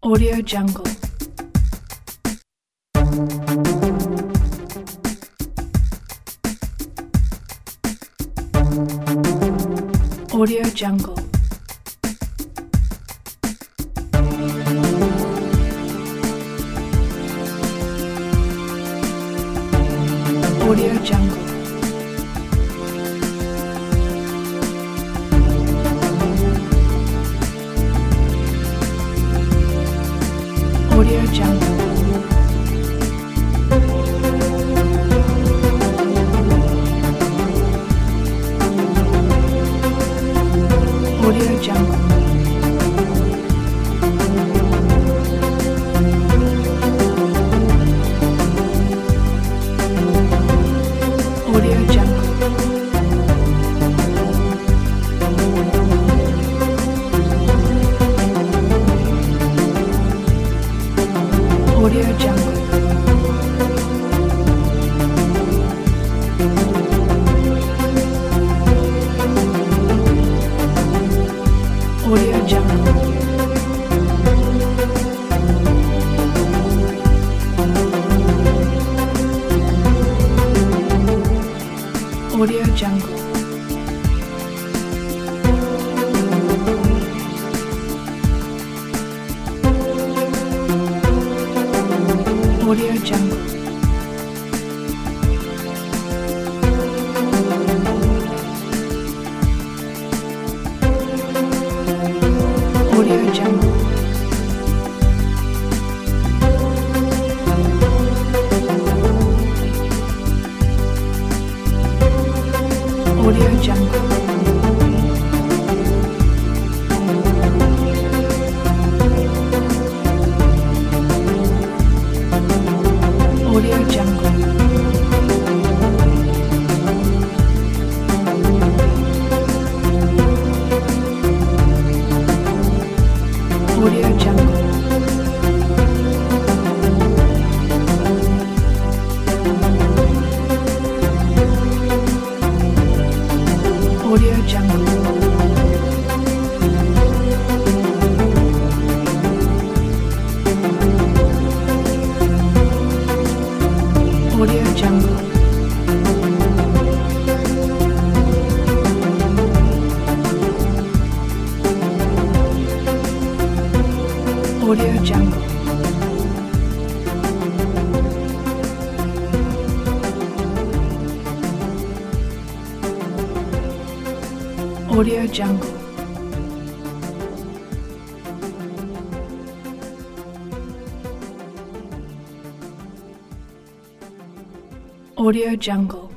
Audio Jungle. Audio Jungle. Audio Jungle. Audio Jungle. Audio Jungle. Audio Jungle. Audio Jungle. Audio Jungle. Audio Jungle. Audio Jungle. Audio Jungle. Audio Jungle. Audio Jungle. Audio Jungle. Audio Jungle. Audio Jungle. Audio Jungle. Audio Jungle. Audio Jungle.